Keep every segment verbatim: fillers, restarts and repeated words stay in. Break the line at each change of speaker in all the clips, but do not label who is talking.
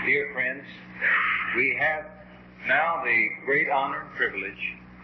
Dear friends, we have now the great honor and privilege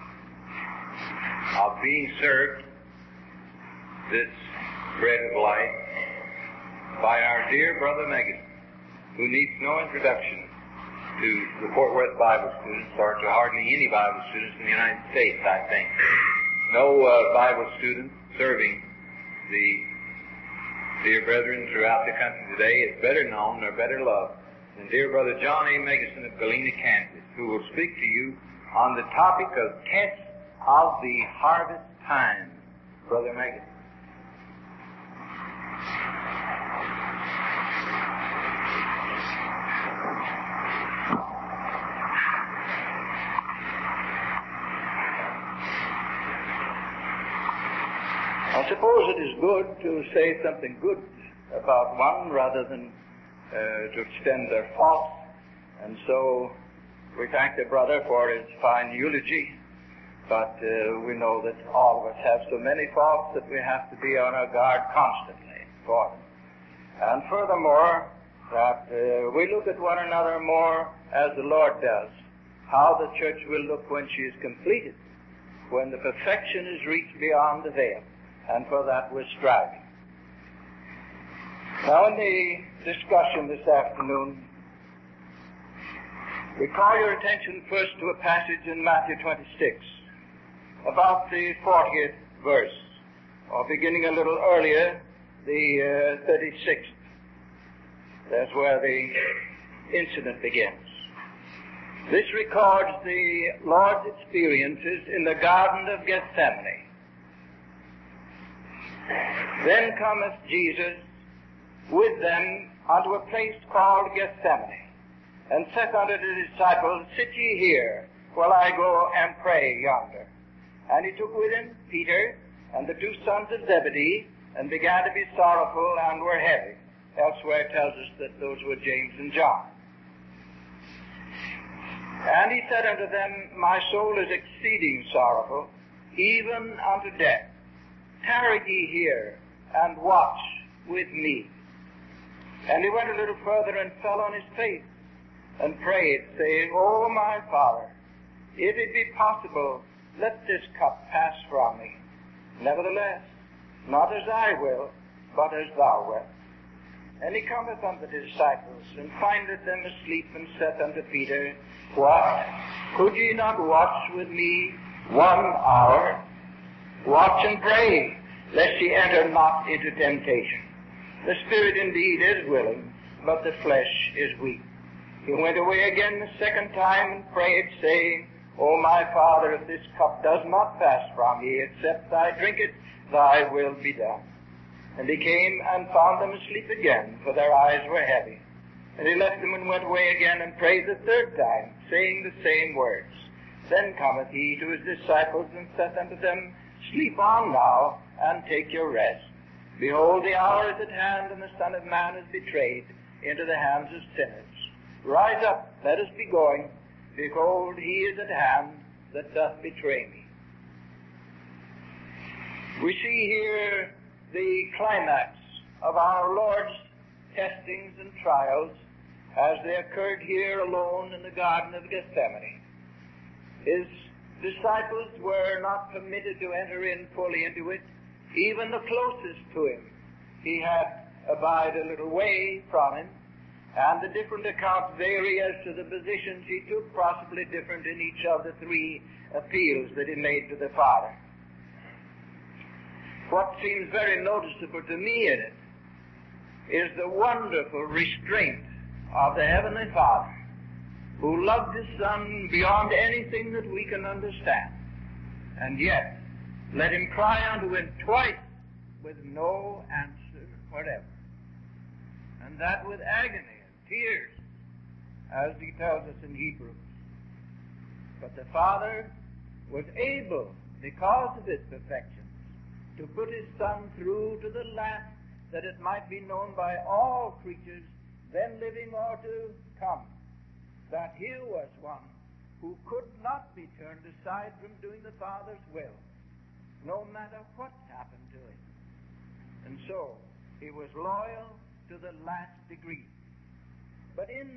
of being served this bread of life by our dear brother Megan, who needs no introduction to the Fort Worth Bible students or to hardly any Bible students in the United States, I think. No uh, Bible student serving the dear brethren throughout the country today is better known or better loved than dear brother John A. Megason of Galena, Kansas, who will speak to you on the topic of tests of the harvest time. Brother Megason.
I suppose it is good to say something good about one rather than uh, to extend their faults. And so we thank the brother for his fine eulogy, but uh, we know that all of us have so many faults that we have to be on our guard constantly for them. And furthermore, that uh, we look at one another more as the Lord does, how the church will look when she is completed, when the perfection is reached beyond the veil. And for that we're striving. Now in the discussion this afternoon, we call your attention first to a passage in Matthew twenty-six, about the fortieth verse, or beginning a little earlier, the uh, thirty-sixth. That's where the incident begins. This records the Lord's experiences in the Garden of Gethsemane. Then cometh Jesus with them unto a place called Gethsemane, and saith unto the disciples, Sit ye here, while I go and pray yonder. And he took with him Peter and the two sons of Zebedee, and began to be sorrowful and were heavy. Elsewhere tells us that those were James and John. And he said unto them, My soul is exceeding sorrowful, even unto death. Tarry ye here, and watch with me. And he went a little further and fell on his face, and prayed, saying, O my Father, if it be possible, let this cup pass from me. Nevertheless, not as I will, but as thou wilt. And he cometh unto the disciples, and findeth them asleep, and saith unto Peter, What? Could ye not watch with me one hour? Watch and pray, lest ye enter not into temptation. The spirit indeed is willing, but the flesh is weak. He went away again the second time and prayed, saying, O my Father, if this cup does not pass from me, except I drink it, thy will be done. And he came and found them asleep again, for their eyes were heavy. And he left them and went away again and prayed the third time, saying the same words. Then cometh he to his disciples and saith unto them, Sleep on now, and take your rest. Behold, the hour is at hand, and the Son of Man is betrayed into the hands of sinners. Rise up, let us be going. Behold, he is at hand that doth betray me. We see here the climax of our Lord's testings and trials as they occurred here alone in the Garden of Gethsemane. His disciples were not permitted to enter in fully into it. Even the closest to him, he had abide a little way from him, and the different accounts vary as to the positions he took, possibly different in each of the three appeals that he made to the Father. What seems very noticeable to me in it is the wonderful restraint of the Heavenly Father, who loved his Son beyond anything that we can understand, and yet let him cry unto him twice with no answer whatever, and that with agony and tears, as he tells us in Hebrews. But the Father was able, because of his perfections, to put his Son through to the last, that it might be known by all creatures, then living or to come, that here was one who could not be turned aside from doing the Father's will, no matter what happened to him. And so, he was loyal to the last degree. But in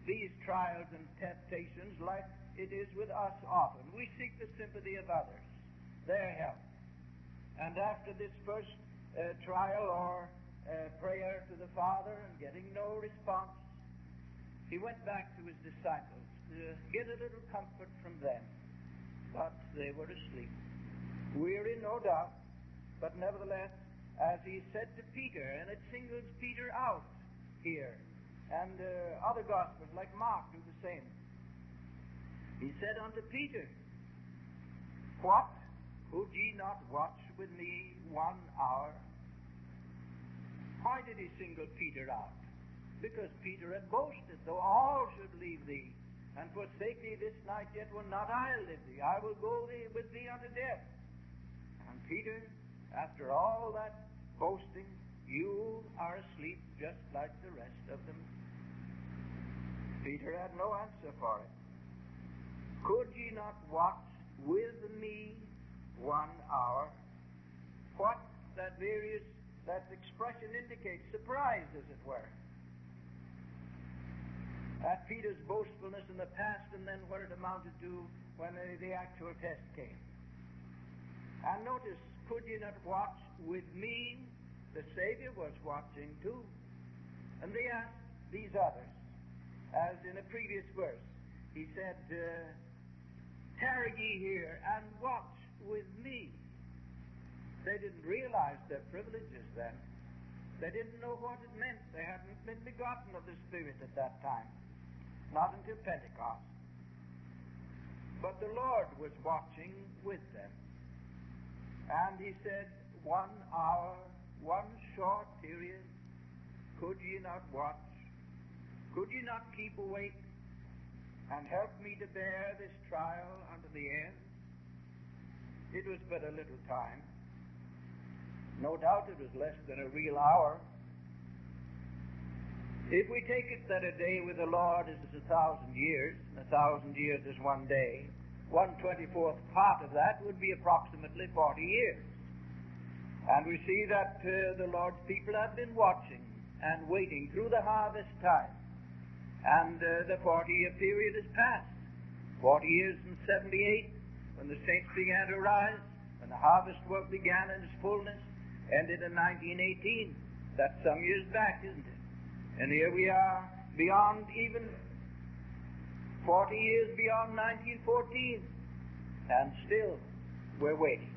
these trials and temptations like it is with us often. We seek the sympathy of others, their help. And after this first uh, trial or uh, prayer to the Father and getting no response, he went back to his disciples to get a little comfort from them. But they were asleep, weary, no doubt, but nevertheless, as he said to Peter, and it singles Peter out here, and uh, other Gospels like Mark do the same. He said unto Peter, "What? Could ye not watch with me one hour?" Why did he single Peter out? Because Peter had boasted, "Though all should leave thee, and forsake thee this night, yet will not I leave thee. I will go thee with thee unto death." And Peter, after all that boasting, "You are asleep just like the rest of them." Peter had no answer for it. "Could ye not watch with me one hour?" What that various, that expression indicates, surprise, as it were, at Peter's boastfulness in the past, and then what it amounted to when the, the actual test came. And notice, "Could ye not watch with me?" The Savior was watching too. And they asked these others, as in a previous verse, he said, uh, "Tarry ye here and watch with me." They didn't realize their privileges then. They didn't know what it meant. They hadn't been begotten of the Spirit at that time. Not until Pentecost. But the Lord was watching with them. And he said, "One hour, one short period, could ye not watch? Could ye not keep awake and help me to bear this trial unto the end?" It was but a little time. No doubt it was less than a real hour. If we take it that a day with the Lord is a thousand years, and a thousand years is one day, one twenty-fourth part of that would be approximately forty years. And we see that uh, the Lord's people have been watching and waiting through the harvest time. And uh, the forty-year period is past. Forty years and seventy-eight, when the saints began to rise, when the harvest work began in its fullness, ended in nineteen eighteen. That's some years back, isn't it? And here we are, beyond even forty years beyond nineteen fourteen. And still, we're waiting.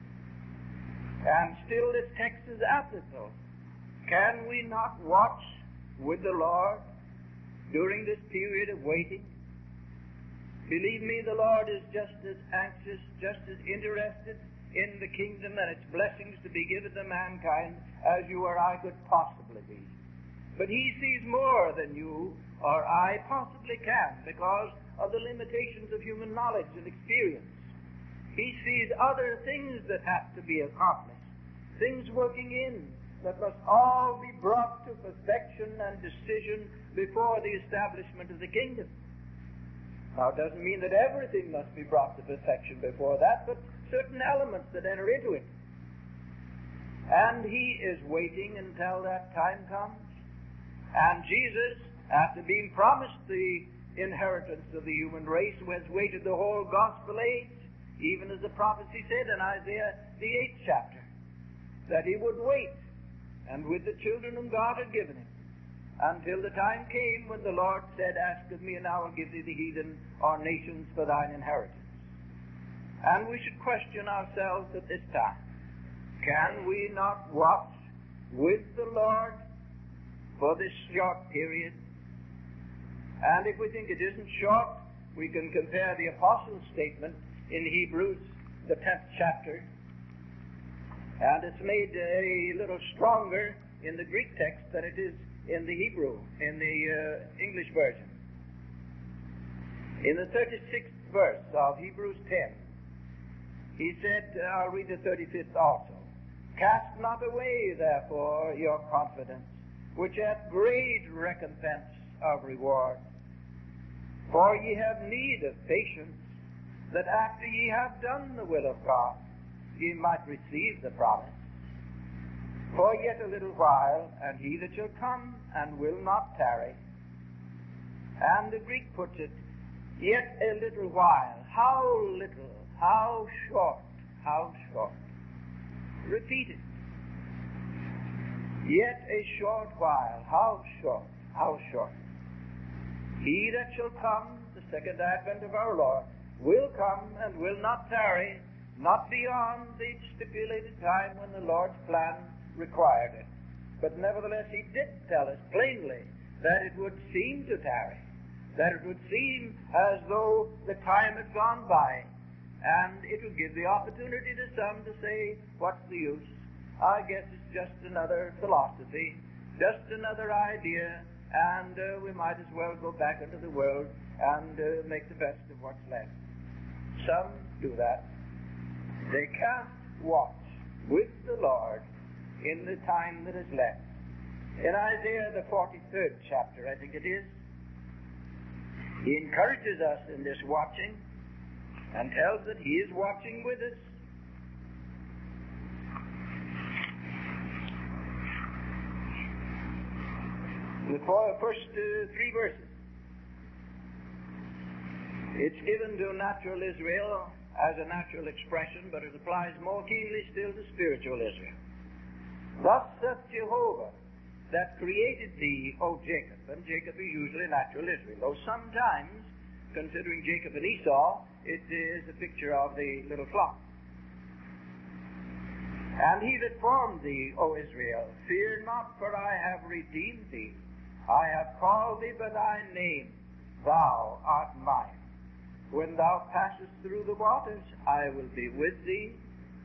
And still this text is applicable. Can we not watch with the Lord during this period of waiting? Believe me, the Lord is just as anxious, just as interested in the kingdom and its blessings to be given to mankind as you or I could possibly be. But he sees more than you or I possibly can because of the limitations of human knowledge and experience. He sees other things that have to be accomplished, things working in that must all be brought to perfection and decision before the establishment of the kingdom. Now, it doesn't mean that everything must be brought to perfection before that, but certain elements that enter into it. And he is waiting until that time comes. And Jesus, after being promised the inheritance of the human race, has waited the whole gospel age, even as the prophecy said in Isaiah, the eighth chapter, that he would wait, and with the children whom God had given him, until the time came when the Lord said, "Ask of me, and I will give thee the heathen or nations for thine inheritance." And we should question ourselves at this time. Can we not watch with the Lord for this short period? And if we think it isn't short, we can compare the Apostles' statement in Hebrews, the tenth chapter, and it's made a little stronger in the Greek text than it is in the Hebrew, in the uh, English version. In the thirty-sixth verse of Hebrews ten, he said, I'll read the thirty-fifth also, "Cast not away, therefore, your confidence, which hath great recompense of reward. For ye have need of patience, that after ye have done the will of God, ye might receive the promise. For yet a little while, and he that shall come and will not tarry. And the Greek puts it, yet a little while. How little, how short, how short. Repeat it. Yet a short while. How short, how short. He that shall come, the second advent of our Lord, will come and will not tarry, not beyond the stipulated time when the Lord's plan required it. But nevertheless, he did tell us plainly that it would seem to tarry, that it would seem as though the time had gone by, and it would give the opportunity to some to say, what's the use? I guess it's just another philosophy, just another idea, and uh, we might as well go back into the world and uh, make the best of what's left. Some do that. They can't watch with the Lord in the time that is left. In Isaiah the forty-third chapter, I think it is, he encourages us in this watching and tells that he is watching with us. The first uh, three verses. It's given to natural Israel as a natural expression, but it applies more keenly still to spiritual Israel. Thus saith Jehovah, that created thee, O Jacob. And Jacob is usually natural Israel, though sometimes, considering Jacob and Esau, it is a picture of the little flock. And he that formed thee, O Israel, fear not, for I have redeemed thee. I have called thee by thy name, thou art mine. When thou passest through the waters, I will be with thee.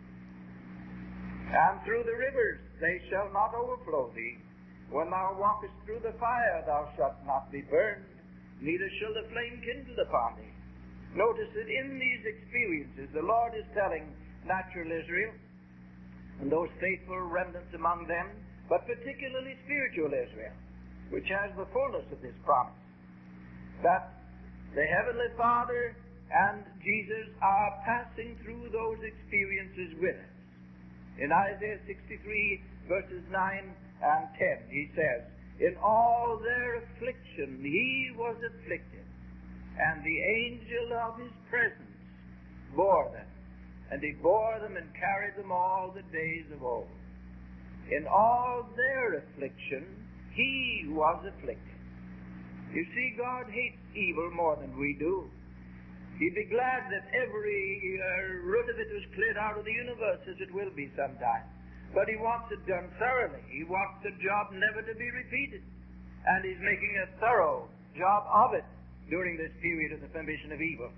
And through the rivers, they shall not overflow thee. When thou walkest through the fire, thou shalt not be burned, neither shall the flame kindle upon thee. Notice that in these experiences, the Lord is telling natural Israel, and those faithful remnants among them, but particularly spiritual Israel, which has the fullness of this promise, that the Heavenly Father and Jesus are passing through those experiences with us. In Isaiah sixty-three, verses nine and ten, he says, in all their affliction he was afflicted, and the angel of his presence bore them, and he bore them and carried them all the days of old. In all their affliction he was afflicted. You see, God hates evil more than we do. He'd be glad that every uh, root of it was cleared out of the universe, as it will be sometime. But he wants it done thoroughly. He wants the job never to be repeated. And he's making a thorough job of it during this period of the permission of evil.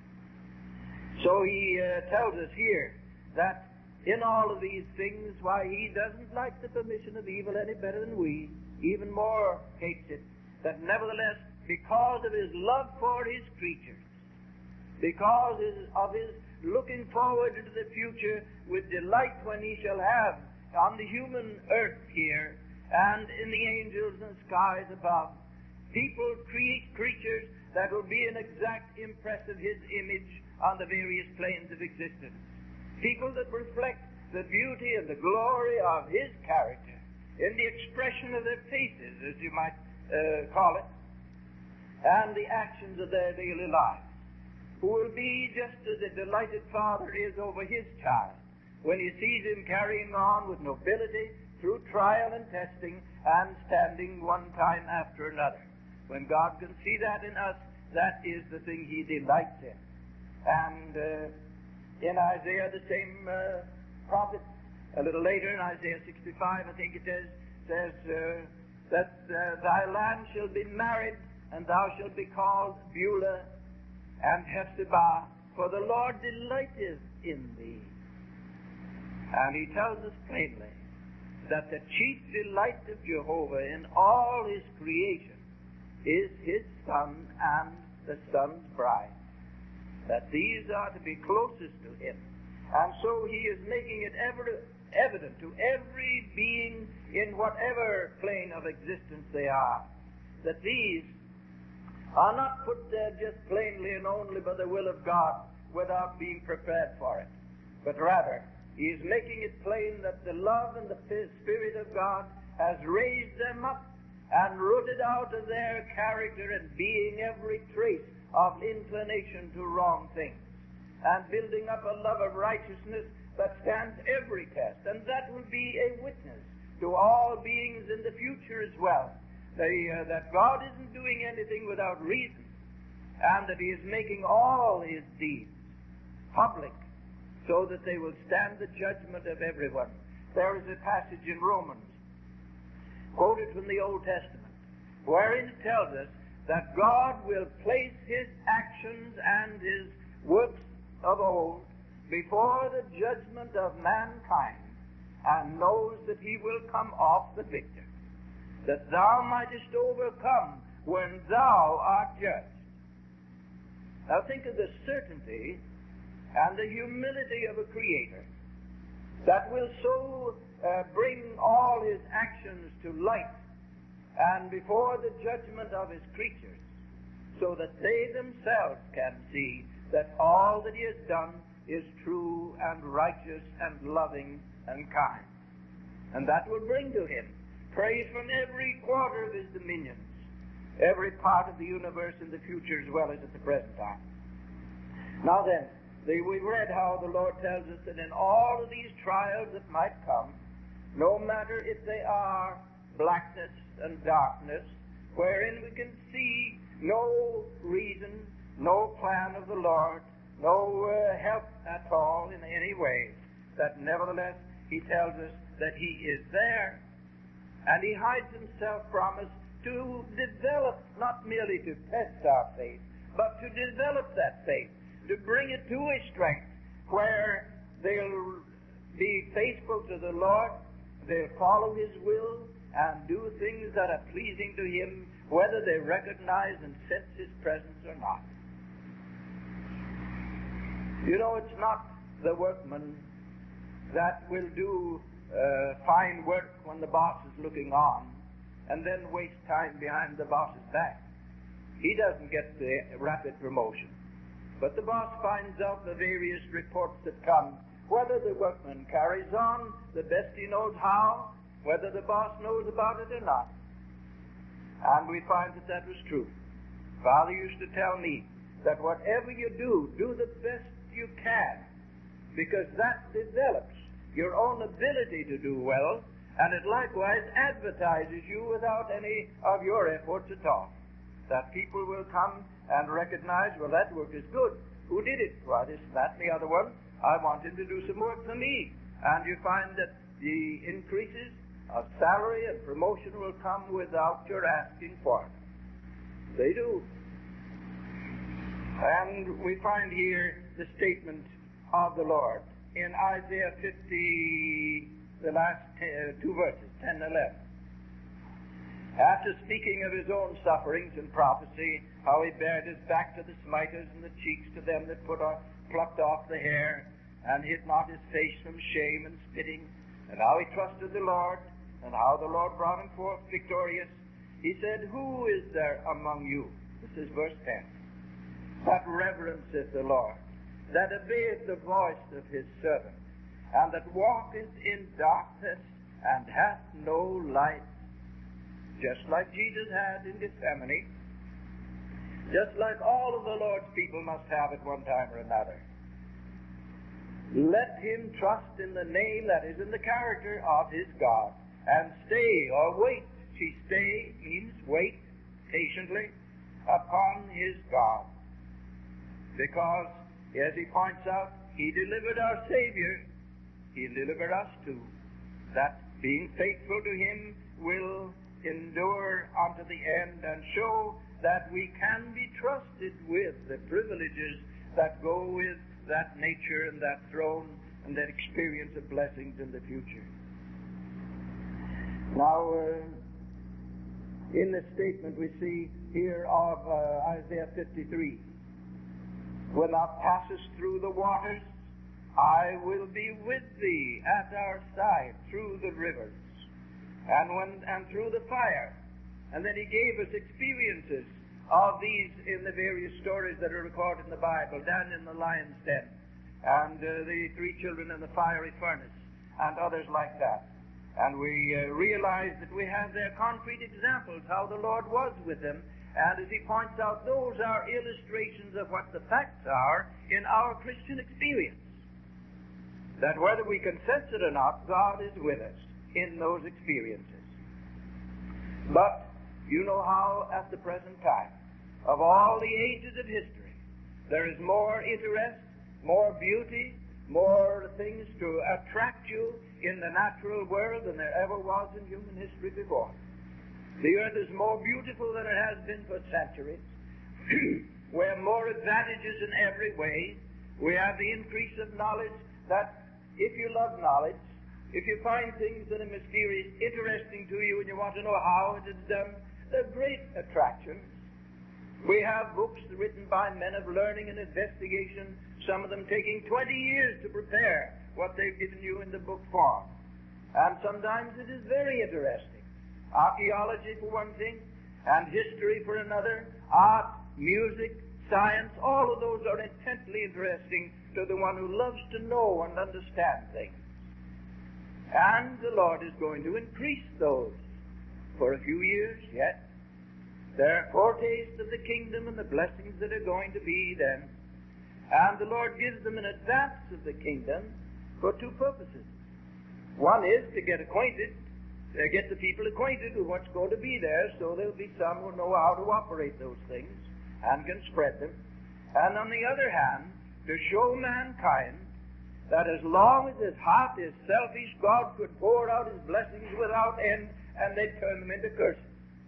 So he uh, tells us here that in all of these things, why, he doesn't like the permission of evil any better than we, even more hates it, that nevertheless, because of his love for his creatures, because of his looking forward into the future with delight when he shall have on the human earth here and in the angels and skies above, people create creatures that will be an exact impress of his image on the various planes of existence. People that reflect the beauty and the glory of his character in the expression of their faces, as you might uh, call it, and the actions of their daily lives, who will be just as a delighted father is over his child when he sees him carrying on with nobility through trial and testing and standing one time after another. When God can see that in us, that is the thing he delights in. And uh, in Isaiah, the same uh, prophet, a little later in Isaiah sixty-five, I think it is, says uh, that uh, thy land shall be married, and thou shalt be called Beulah and Hephzibah, for the Lord delighteth in thee. And he tells us plainly that the chief delight of Jehovah in all his creation is his Son and the Son's bride, that these are to be closest to him. And so he is making it ever evident to every being in whatever plane of existence they are, that these are not put there just plainly and only by the will of God without being prepared for it, but rather he is making it plain that the love and the Spirit of God has raised them up and rooted out of their character and being every trace of inclination to wrong things, and building up a love of righteousness that stands every test. And that will be a witness to all beings in the future as well, they, uh, that God isn't doing anything without reason, and that He is making all His deeds public so that they will stand the judgment of everyone. There is a passage in Romans, quoted from the Old Testament, wherein it tells us that God will place His actions and His works of old before the judgment of mankind, and knows that He will come off the victor, that thou mightest overcome when thou art judged. Now think of the certainty and the humility of a Creator that will so uh, bring all His actions to light and before the judgment of His creatures, so that they themselves can see that all that He has done is true and righteous and loving and kind. And that will bring to Him praise from every quarter of His dominions, every part of the universe in the future as well as at the present time. Now then, the, we've read how the Lord tells us that in all of these trials that might come, no matter if they are blackness and darkness, wherein we can see no reason, no plan of the Lord, no uh, help at all in any way, that nevertheless He tells us that He is there, and He hides Himself from us to develop, not merely to test our faith, but to develop that faith, to bring it to a strength where they'll be faithful to the Lord, they'll follow His will, and do things that are pleasing to Him, whether they recognize and sense His presence or not. You know, it's not the workman that will do uh, fine work when the boss is looking on and then waste time behind the boss's back. He doesn't get the rapid promotion. But the boss finds out the various reports that come, whether the workman carries on the best he knows how, whether the boss knows about it or not. And we find that that was true. Father used to tell me that whatever you do, do the best you can, because that develops your own ability to do well, and it likewise advertises you without any of your efforts at all. That people will come and recognize, well, that work is good. Who did it? Why, this, that, and the other one. I want him to do some work for me. And you find that the increases of salary and promotion will come without your asking for it. They do. And we find here the statement of the Lord in Isaiah fifty, the last t- two verses, ten and eleven. After speaking of His own sufferings and prophecy, how He bared His back to the smiters and the cheeks to them that put off, plucked off the hair, and hid not His face from shame and spitting, and how He trusted the Lord, and how the Lord brought Him forth victorious, He said, Who is there among you? This is verse ten. That reverenceth the Lord, that obeyeth the voice of His servant, and that walketh in darkness, and hath no light. Just like Jesus had in Gethsemane, just like all of the Lord's people must have at one time or another. Let him trust in the name that is in the character of his God, and stay or wait. See, stay means wait patiently upon his God. Because, as he points out, he delivered our Savior. He delivered us too. That being faithful to him will endure unto the end and show that we can be trusted with the privileges that go with that nature and that throne and that experience of blessings in the future. Now, uh, in the statement we see here of uh, Isaiah fifty-three, when thou passest through the waters, I will be with thee at our side through the rivers, and when and through the fire. And then he gave us experiences of these in the various stories that are recorded in the Bible, down in the lion's den, and uh, the three children in the fiery furnace, and others like that. And we uh, realize that we have their concrete examples, how the Lord was with them. And as he points out, those are illustrations of what the facts are in our Christian experience. That whether we can sense it or not, God is with us in those experiences. But you know how at the present time, of all the ages of history, there is more interest, more beauty, more things to attract you in the natural world than there ever was in human history before. The earth is more beautiful than it has been for centuries. We have more advantages in every way. We have the increase of knowledge that if you love knowledge, if you find things that are mysterious, interesting to you, and you want to know how it is done, they're great attractions. We have books written by men of learning and investigation, some of them taking twenty years to prepare what they've given you in the book form. And sometimes it is very interesting. Archaeology for one thing, and history for another, art, music, science, all of those are intensely interesting to the one who loves to know and understand things. And the Lord is going to increase those for a few years yet. They're foretastes of the kingdom and the blessings that are going to be then. And the Lord gives them an advance of the kingdom for two purposes. One is to get acquainted, to get the people acquainted with what's going to be there, so there'll be some who know how to operate those things and can spread them. And on the other hand, to show mankind that as long as his heart is selfish, God could pour out his blessings without end, and they'd turn them into curses.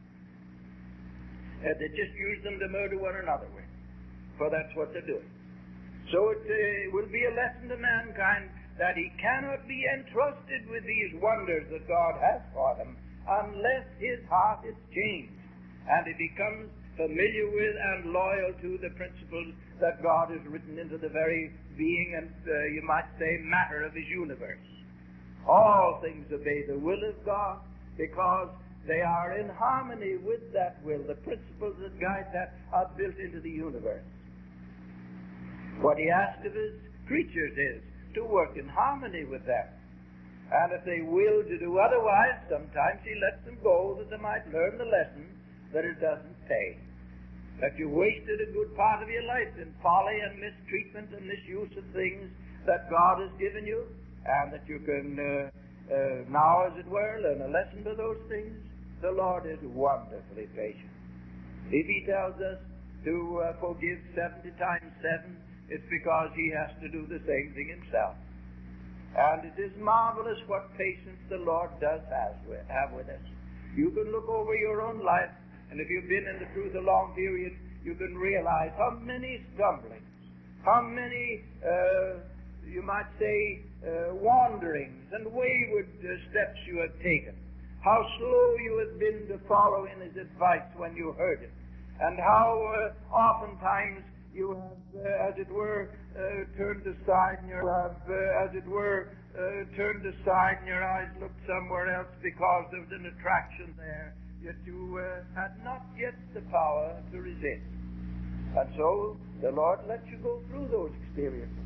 Uh, they just use them to murder one another with, for that's what they're doing. So it uh, will be a lesson to mankind that he cannot be entrusted with these wonders that God has for them unless his heart is changed and he becomes familiar with and loyal to the principles that God has written into the very being and, uh, you might say, matter of his universe. All things obey the will of God because they are in harmony with that will. The principles that guide that are built into the universe. What he asks of his creatures is to work in harmony with them. And if they will to do otherwise, sometimes he lets them go that they might learn the lesson that it doesn't pay. That you wasted a good part of your life in folly and mistreatment and misuse of things that God has given you, and that you can uh, uh, now, as it were, learn a lesson to those things. The Lord is wonderfully patient. If he tells us to uh, forgive seventy times seven, it's because he has to do the same thing himself. And it is marvelous what patience the Lord does have with, have with us. You can look over your own life, and if you've been in the truth a long period, you can realize how many stumblings, how many, uh, you might say, uh, wanderings and wayward uh, steps you have taken. How slow you have been to follow in his advice when you heard it. And how uh, oftentimes you have, uh, as it were, uh, turned aside, and you have, uh, as it were, uh, turned aside, and your eyes looked somewhere else because there was an attraction there, yet you uh, had not yet the power to resist. And so the Lord lets you go through those experiences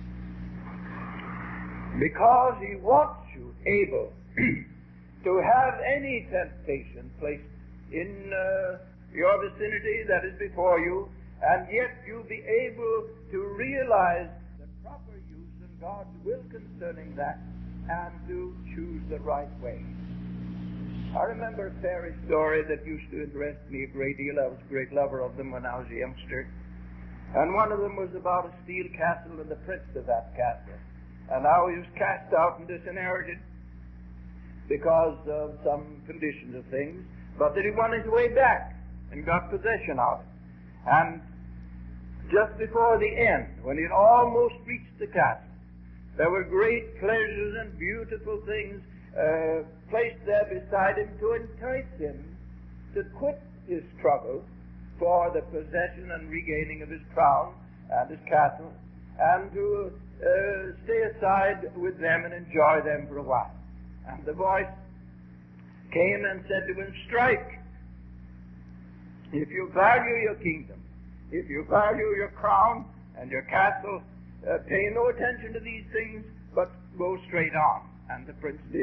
because he wants you able to have any temptation placed in uh, your vicinity that is before you, and yet you'll be able to realize the proper use and God's will concerning that, and to choose the right way. I remember a fairy story that used to interest me a great deal. I was a great lover of them when I was a youngster. And one of them was about a steel castle and the prince of that castle. And how he was cast out and disinherited because of some conditions of things, but that he won his way back and got possession of it. And just before the end, when he had almost reached the castle, there were great pleasures and beautiful things uh, placed there beside him to entice him to quit his struggle for the possession and regaining of his crown and his castle, and to uh, stay aside with them and enjoy them for a while. And the voice came and said to him, "Strike! If you value your kingdom, if you value your crown and your castle, uh, pay no attention to these things, but go straight on." And the prince did.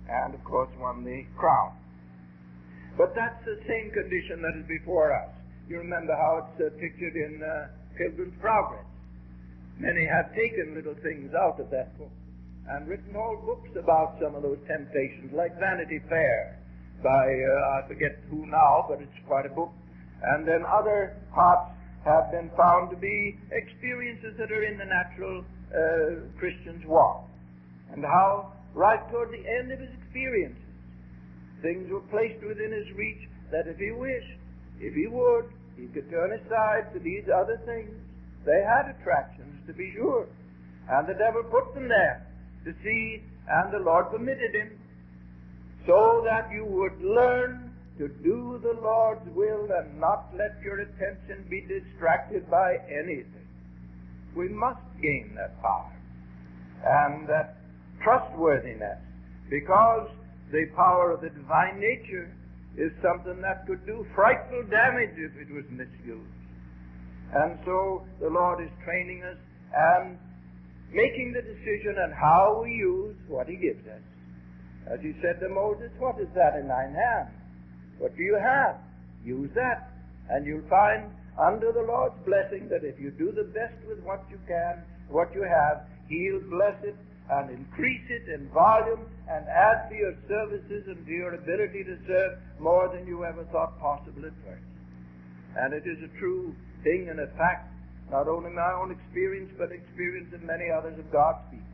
and of course won the crown. But that's the same condition that is before us. You remember how it's uh, pictured in uh, Pilgrim's Progress. Many have taken little things out of that book and written whole books about some of those temptations, like Vanity Fair by, uh, I forget who now, but it's quite a book. And then other parts have been found to be experiences that are in the natural uh, Christian's walk. And how, right toward the end of his experiences, things were placed within his reach that if he wished, if he would, he could turn aside to these other things. They had attractions, to be sure. And the devil put them there to see, and the Lord permitted him, so that you would learn to do the Lord's will and not let your attention be distracted by anything. We must gain that power and that trustworthiness, because the power of the divine nature is something that could do frightful damage if it was misused. And so the Lord is training us and making the decision on how we use what He gives us. As He said to Moses, "What is that in thine hand? What do you have? Use that." And you'll find under the Lord's blessing that if you do the best with what you can, what you have, He'll bless it and increase it in volume and add to your services and to your ability to serve more than you ever thought possible at first. And it is a true thing and a fact, not only my own experience, but experience of many others of God's people.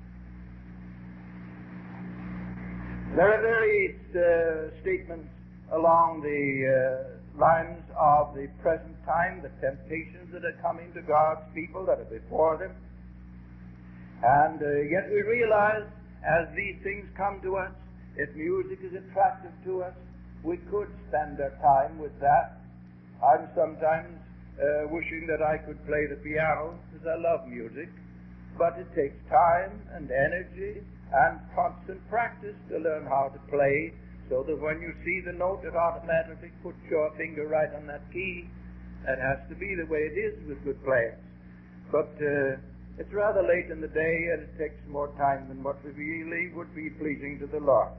There are various uh, statements along the uh, lines of the present time, the temptations that are coming to God's people, that are before them. And uh, yet we realize, as these things come to us, if music is attractive to us, we could spend our time with that. I'm sometimes uh, wishing that I could play the piano, because I love music, but it takes time and energy and constant practice to learn how to play, so that when you see the note, it automatically puts your finger right on that key. That has to be the way it is with good players. But uh, it's rather late in the day, and it takes more time than what really would be pleasing to the Lord.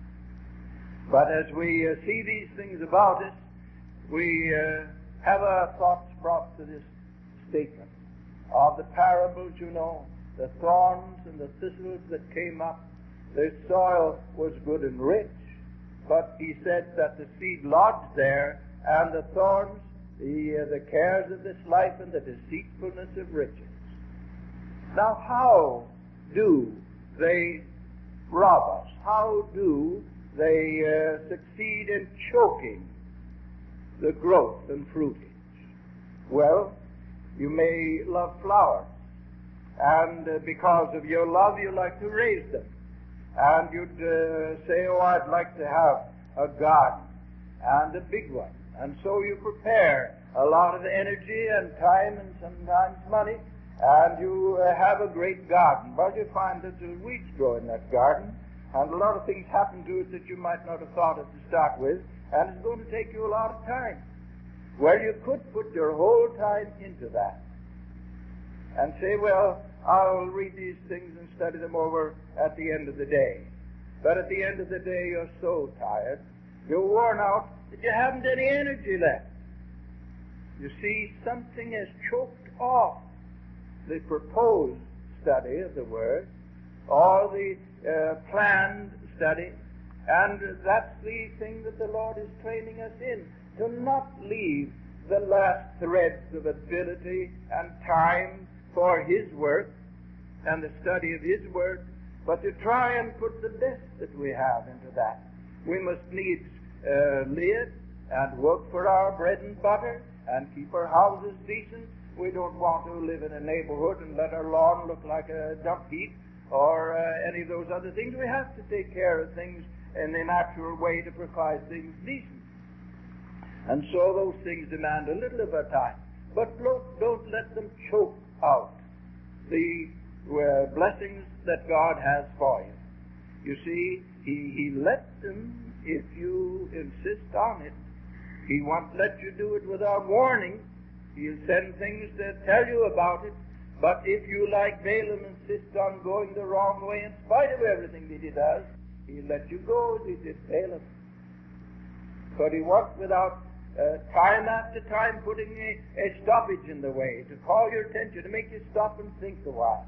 But as we uh, see these things about us, we uh, have our thoughts brought to this statement of the parables, you know, the thorns and the thistles that came up. The soil was good and rich, but he said that the seed lodged there, and the thorns, the, uh, the cares of this life, and the deceitfulness of riches. Now, how do they rob us? How do they uh, succeed in choking the growth and fruitage? Well, you may love flowers, and uh, because of your love, you like to raise them. And you'd uh, say, "Oh, I'd like to have a garden, and a big one." And so you prepare a lot of energy and time and sometimes money, and you uh, have a great garden. But you find that there's weeds grow in that garden, and a lot of things happen to it that you might not have thought of to start with, and it's going to take you a lot of time. Well, you could put your whole time into that and say, "Well, I'll read these things and study them over at the end of the day." But at the end of the day, you're so tired, you're worn out, that you haven't any energy left. You see, something has choked off the proposed study of the Word, or the uh, planned study, and that's the thing that the Lord is training us in, to not leave the last threads of ability and time for His work and the study of His Word, but to try and put the best that we have into that. We must needs uh, live and work for our bread and butter and keep our houses decent. We don't want to live in a neighborhood and let our lawn look like a dump heap or uh, any of those other things. We have to take care of things in the natural way to provide things decent. And so those things demand a little of our time. But don't, don't let them choke out the uh, blessings that God has for you. You see, He, he lets them if you insist on it. He won't let you do it without warning. He'll send things to tell you about it. But if you, like Balaam, insist on going the wrong way in spite of everything that he does, He'll let you go as he did Balaam. But he worked without uh, time after time putting a, a stoppage in the way to call your attention, to make you stop and think a while.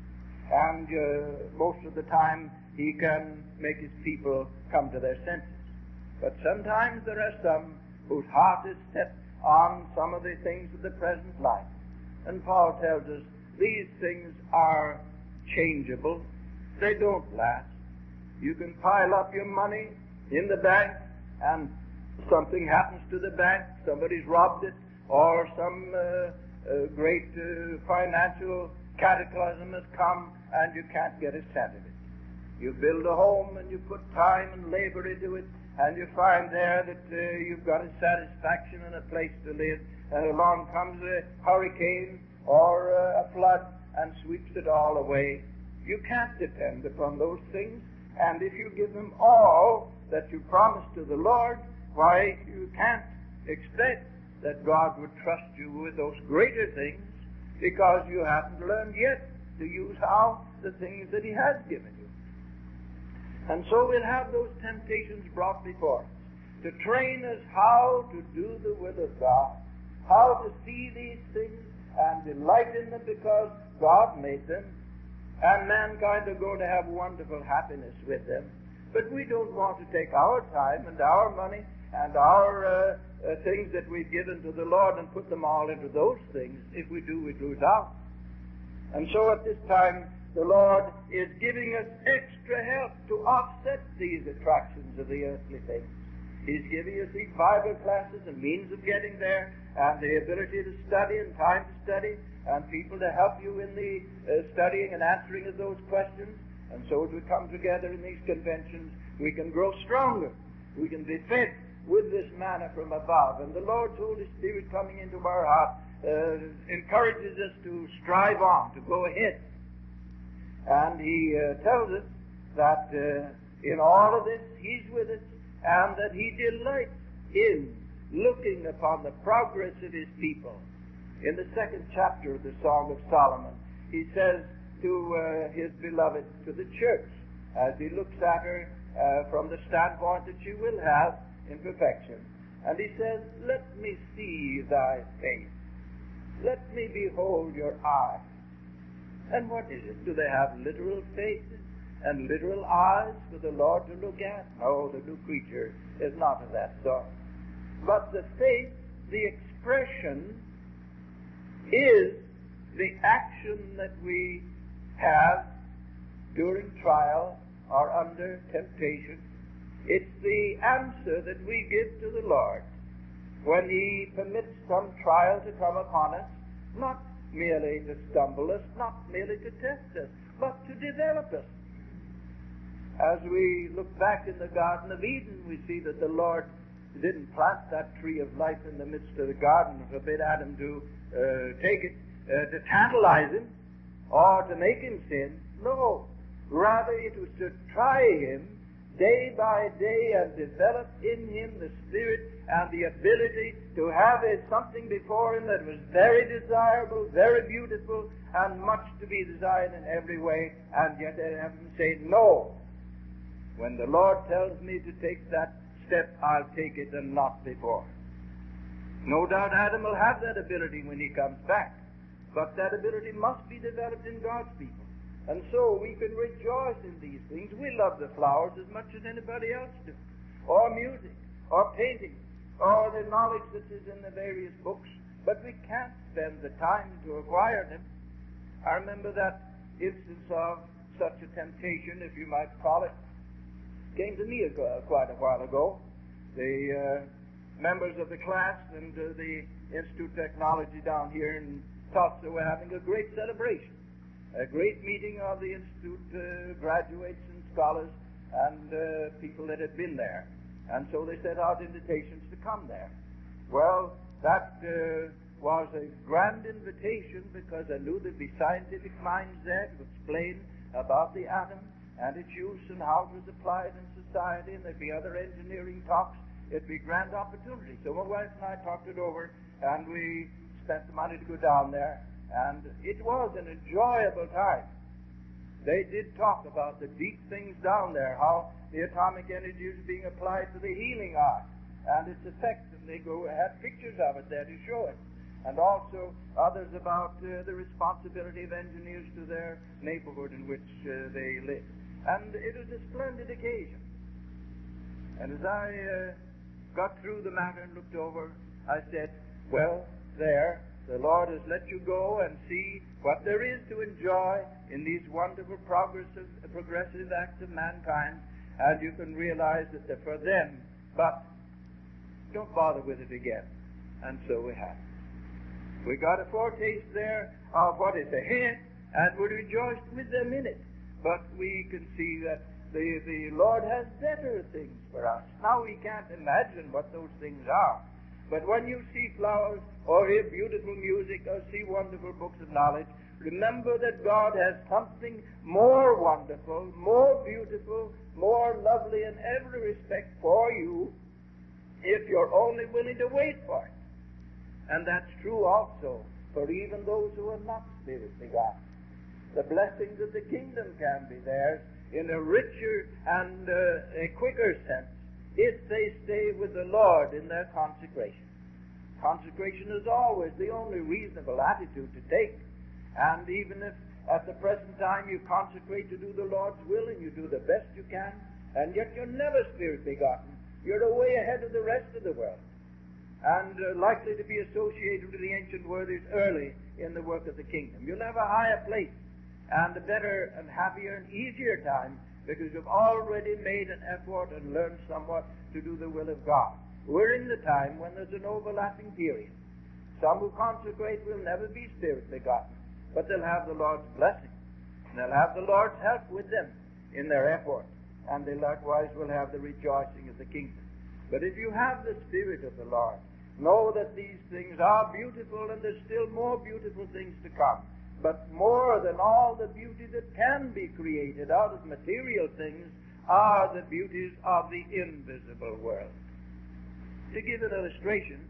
And uh, most of the time he can make his people come to their senses. But sometimes there are some whose heart is set on some of the things of the present life. And Paul tells us these things are changeable. They don't last. You can pile up your money in the bank and something happens to the bank, somebody's robbed it, or some uh, uh, great uh, financial cataclysm has come and you can't get a cent of it. You build a home and you put time and labor into it, and you find there that uh, you've got a satisfaction and a place to live, and along comes a hurricane or uh, a flood and sweeps it all away. You can't depend upon those things, and if you give them all that you promised to the Lord, why, you can't expect that God would trust you with those greater things, because you haven't learned yet to use how the things that He has given you. And so we'll have those temptations brought before us to train us how to do the will of God, how to see these things and delight in them because God made them, and mankind are going to have wonderful happiness with them. But we don't want to take our time and our money and our uh, uh, things that we've given to the Lord and put them all into those things. If we do, we lose out. And so at this time, the Lord is giving us extra help to offset these attractions of the earthly things. He's giving us these Bible classes and means of getting there, and the ability to study and time to study, and people to help you in the uh, studying and answering of those questions. And so as we come together in these conventions, we can grow stronger. We can be fed with this manna from above. And the Lord's Holy Spirit coming into our heart uh, encourages us to strive on, to go ahead. And He uh, tells us that uh, in all of this He's with us, and that He delights in looking upon the progress of His people. In the second chapter of the Song of Solomon, He says to uh, His beloved, to the church, as He looks at her uh, from the standpoint that she will have in perfection. And He says, let me see thy face. Let me behold your eyes. And what is it? Do they have literal faces and literal eyes for the Lord to look at? No, the new creature is not of that sort. But the face, the expression, is the action that we have during trial or under temptation. It's the answer that we give to the Lord when He permits some trial to come upon us, not merely to stumble us, not merely to test us, but to develop us. As we look back in the Garden of Eden, we see that the Lord didn't plant that tree of life in the midst of the garden and forbid Adam to uh, take it, uh, to tantalize him, or to make him sin. No. Rather, it was to try him day by day and develop in him the spirit and the ability to have a something before him that was very desirable, very beautiful, and much to be desired in every way, and yet have him say, no. When the Lord tells me to take that step, I'll take it and not before. No doubt Adam will have that ability when he comes back, but that ability must be developed in God's people. And so we can rejoice in these things. We love the flowers as much as anybody else does, or music, or painting, or the knowledge that is in the various books, but we can't spend the time to acquire them. I remember that instance of such a temptation, if you might call it, came to me a, quite a while ago. The uh, members of the class and uh, the Institute of Technology down here in Tulsa were having a great celebration. A great meeting of the Institute uh, graduates and scholars and uh, people that had been there. And so they sent out invitations to come there. Well, that uh, was a grand invitation because I knew there'd be scientific minds there to explain about the atom and its use and how it was applied in society, and there'd be other engineering talks. It'd be a grand opportunity. So my wife and I talked it over, and we spent the money to go down there. And it was an enjoyable time. they did talk about the deep things down there, how the atomic energy is being applied to the healing art and its effects, and they go had pictures of it there to show it. And also others about uh, the responsibility of engineers to their neighborhood in which uh, they live. And it was a splendid occasion. And as I uh, got through the matter and looked over, I said, well, there, the Lord has let you go and see what there is to enjoy in these wonderful progressive, progressive acts of mankind, and you can realize that they're for them, but don't bother with it again. And so we have. We got a foretaste there of what is ahead, and we rejoiced with them in it. But we can see that the, the Lord has better things for us. Now we can't imagine what those things are. But when you see flowers, or hear beautiful music, or see wonderful books of knowledge, remember that God has something more wonderful, more beautiful, more lovely in every respect for you, if you're only willing to wait for it. And that's true also for even those who are not spirit-begotten. The blessings of the kingdom can be theirs in a richer and uh, a quicker sense if they stay with the Lord in their consecration. Consecration is always the only reasonable attitude to take. And even if at the present time you consecrate to do the Lord's will and you do the best you can, and yet you're never spirit-begotten, you're way ahead of the rest of the world, and uh, likely to be associated with the ancient worthies early in the work of the kingdom. You'll have a higher place and a better and happier and easier time because you've already made an effort and learned somewhat to do the will of God. We're in the time when there's an overlapping period. Some who consecrate will never be spirit-begotten, but they'll have the Lord's blessing, and they'll have the Lord's help with them in their effort, and they likewise will have the rejoicing of the kingdom. But if you have the Spirit of the Lord, know that these things are beautiful, and there's still more beautiful things to come. But more than all the beauty that can be created out of material things are the beauties of the invisible world. To give an illustration,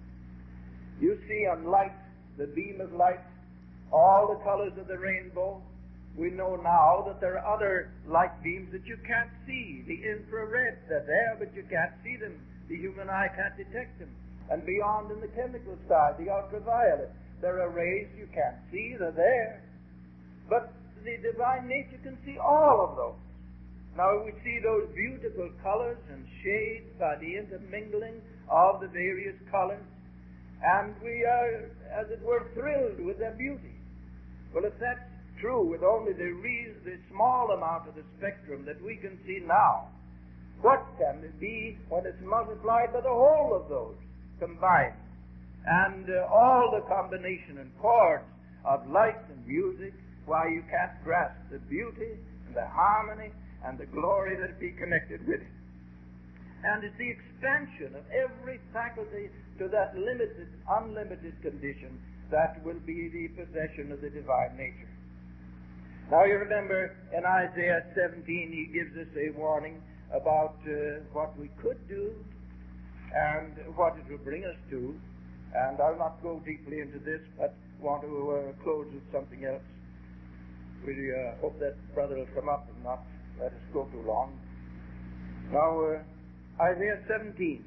you see on light, the beam of light, all the colors of the rainbow. We know now that there are other light beams that you can't see. The infrared, they're there, but you can't see them. The human eye can't detect them. And beyond in the chemical side, the ultraviolet, there are rays you can't see, they're there. But the divine nature can see all of those. Now we see those beautiful colors and shades by the intermingling of the various colors, and we are, as it were, thrilled with their beauty. Well, if that's true with only the, re- the small amount of the spectrum that we can see now, what can it be when it's multiplied by the whole of those combined? And uh, all the combination and chords of light and music, why, you can't grasp the beauty and the harmony and the glory that be connected with it. And it's the expansion of every faculty to that limited, unlimited condition that will be the possession of the divine nature. Now you remember in Isaiah seventeen, he gives us a warning about uh, what we could do and what it will bring us to. And I'll not go deeply into this, but want to uh, close with something else. We uh, hope that brother will come up and not let us go too long. Now, uh, Isaiah seventeen,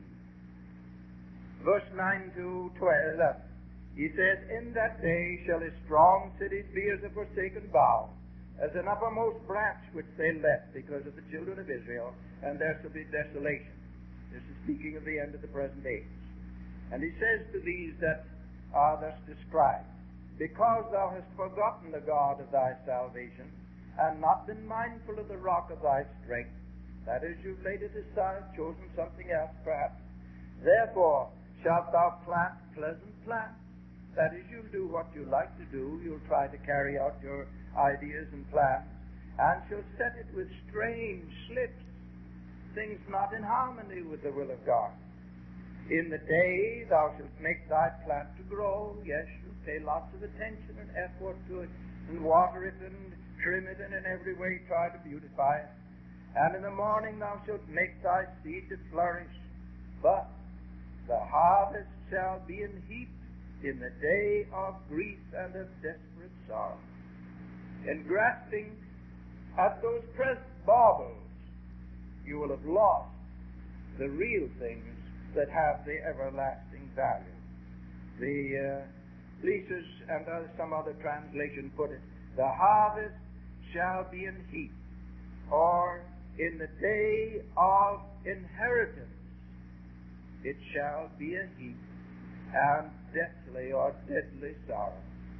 verse nine to twelve, eleven. He says, "In that day shall a strong city be as a forsaken bough, as an uppermost branch which they left because of the children of Israel, and there shall be desolation." This is speaking of the end of the present age. And he says to these that are thus described, "Because thou hast forgotten the God of thy salvation, and not been mindful of the rock of thy strength," that is, you've laid it aside, chosen something else perhaps, "therefore shalt thou plant pleasant plants." That is, you'll do what you like to do, you'll try to carry out your ideas and plans, and shall set it with strange slips, things not in harmony with the will of God. "In the day thou shalt make thy plant to grow." Yes, you'll pay lots of attention and effort to it, and water it and trim it, and in every way try to beautify it. "And in the morning thou shalt make thy seed to flourish, but the harvest shall be in heap in the day of grief and of desperate sorrow." In grasping at those present baubles, you will have lost the real things that have the everlasting value. The uh, leases and uh, some other translation put it, the harvest shall be in heap, or in the day of inheritance it shall be a heap, and deathly or deadly sorrow.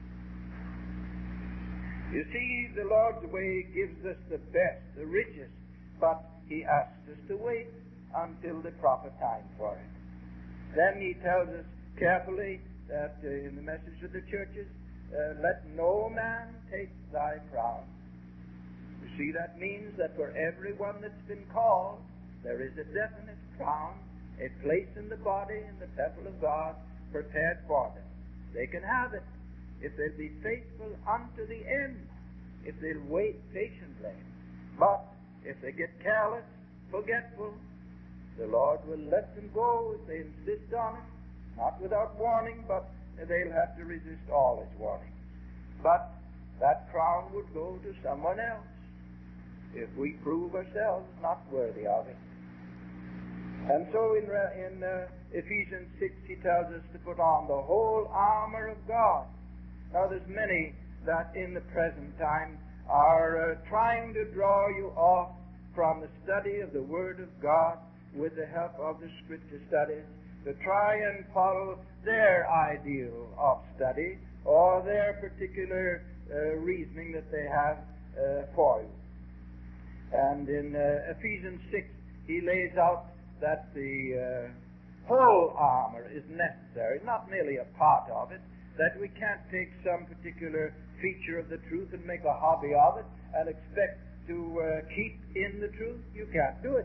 You see, the Lord's way gives us the best, the richest, but He asks us to wait until the proper time for it. Then He tells us carefully that uh, in the message to the churches, uh, let no man take thy crown. You see, that means that for everyone that's been called, there is a definite crown, a place in the body, in the temple of God, prepared for them. They can have it if they'll be faithful unto the end, if they'll wait patiently. But if they get careless, forgetful, the Lord will let them go if they insist on it, not without warning, but they'll have to resist all His warnings. But that crown would go to someone else if we prove ourselves not worthy of it. And so in, in uh, Ephesians six, he tells us to put on the whole armor of God. Now, there's many that in the present time are uh, trying to draw you off from the study of the Word of God with the help of the Scripture studies, to try and follow their ideal of study or their particular uh, reasoning that they have uh, for you. And in uh, Ephesians six, he lays out that the uh, whole armor is necessary, not merely a part of it, that we can't take some particular feature of the truth and make a hobby of it and expect to uh, keep in the truth. You can't do it.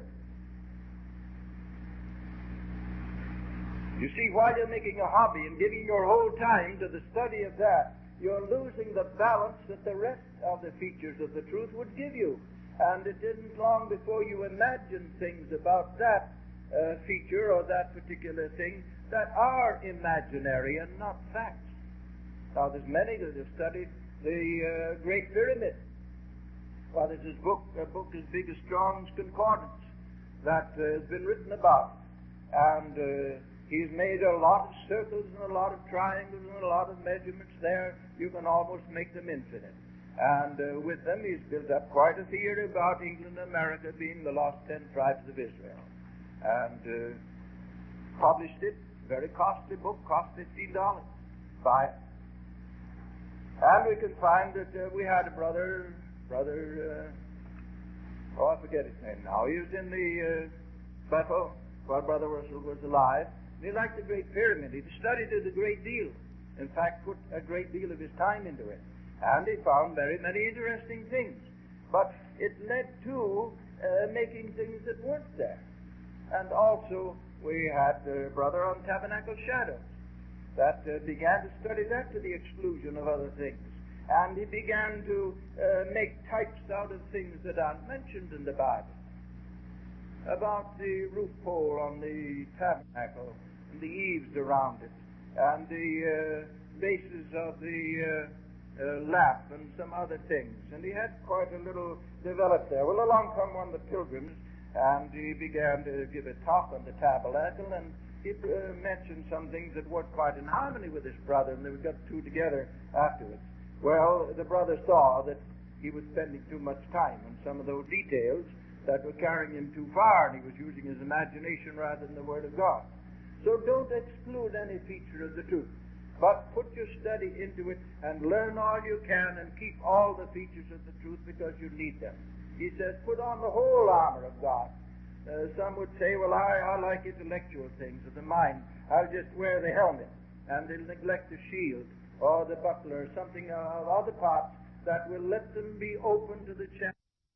You see, while you're making a hobby and giving your whole time to the study of that, you're losing the balance that the rest of the features of the truth would give you. And it isn't long before you imagine things about that uh, feature or that particular thing that are imaginary and not facts. Now, there's many that have studied the uh, Great Pyramid. Well, there's this book, a book as big as Strong's Concordance, that uh, has been written about. And uh, he's made a lot of circles and a lot of triangles and a lot of measurements there. You can almost make them infinite. And uh, with them, he's built up quite a theory about England and America being the lost ten tribes of Israel. And uh, published it. Very costly book, cost fifteen dollars. Buy it. And we can find that uh, we had a brother, brother, uh, oh, I forget his name now. He was in the uh, Bethel while Brother Russell was alive. And he liked the Great Pyramid. He studied it a great deal. In fact, put a great deal of his time into it. And he found very many interesting things. But it led to uh, making things that weren't there. And also, we had a brother on Tabernacle Shadows that uh, began to study that to the exclusion of other things. And he began to uh, make types out of things that aren't mentioned in the Bible. About the roof pole on the tabernacle, and the eaves around it, and the uh, bases of the uh, uh, lamp, and some other things. And he had quite a little developed there. Well, along come one of the pilgrims, and he began to give a talk on the tabernacle, and he uh, mentioned some things that weren't quite in harmony with his brother, and they got two together afterwards. Well, the brother saw that he was spending too much time on some of those details that were carrying him too far, and he was using his imagination rather than the Word of God. So don't exclude any feature of the truth, but put your study into it and learn all you can and keep all the features of the truth because you need them. He says, put on the whole armor of God. Uh, some would say, well, I, I like intellectual things of the mind. I'll just wear the helmet, and they'll neglect the shield or the buckler or something of other parts that will let them be open to the chance